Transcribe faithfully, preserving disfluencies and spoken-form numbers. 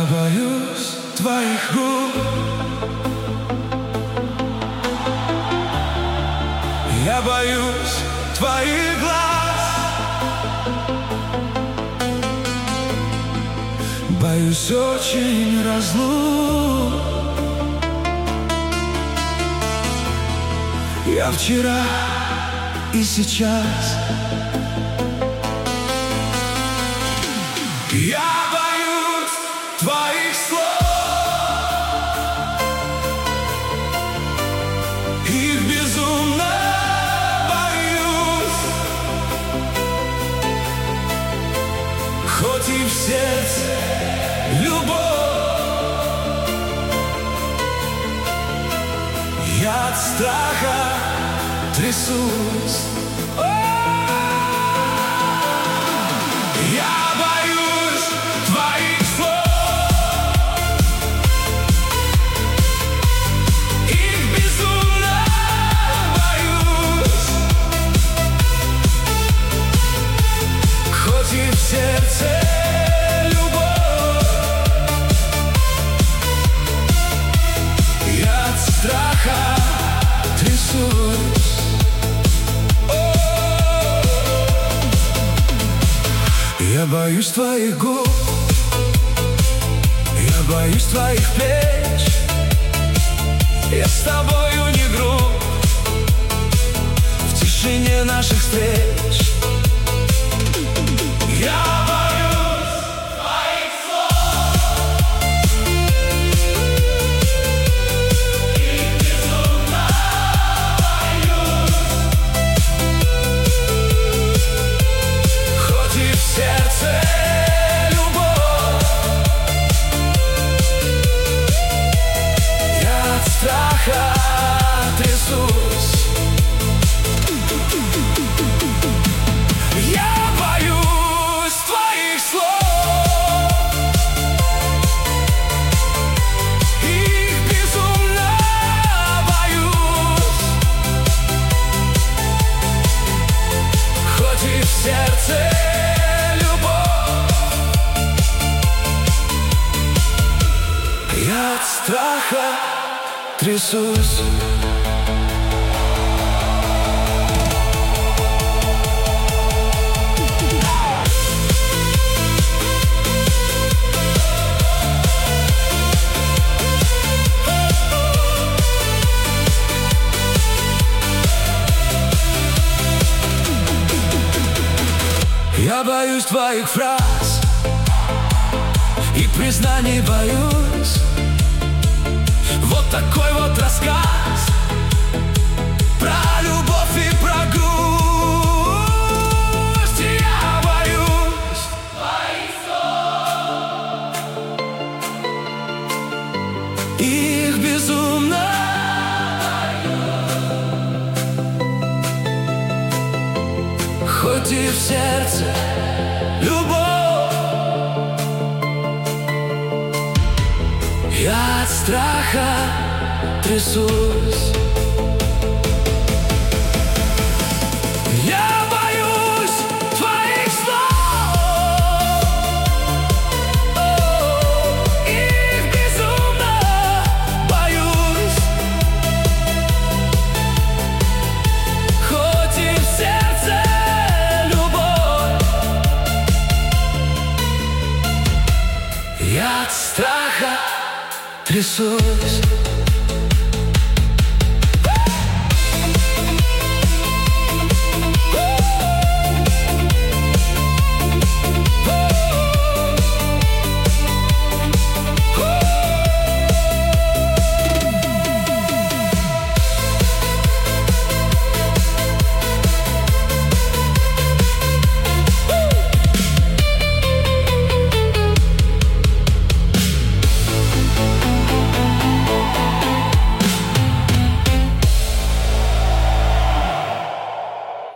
боюсь твоих губ, я боюсь твоих глаз, боюсь очень разлук. Я вчера и сейчас. Я боюсь твоих слов, их безумно боюсь, хоть и в сердце любовь, я от страха трясусь. В сердце любовь, я от страха трясусь. Я боюсь твоих губ, я боюсь твоих плеч, я с тобою не груб в тишине наших встреч. Я боюсь твоих слов, их безумно боюсь, хоть и в сердце любовь, я от страха трясусь. Я сердце любовь, я от страха трясусь. Я боюсь твоих фраз и признаний боюсь. Вот такой вот рассказ про любовь и про грусть. Я боюсь твоих слов, их безумно боюсь, хоть и в сердце любовь, я от страха трясусь. Я боюсь твоих слов, их безумно боюсь, хоть и в сердце я от страха трясусь.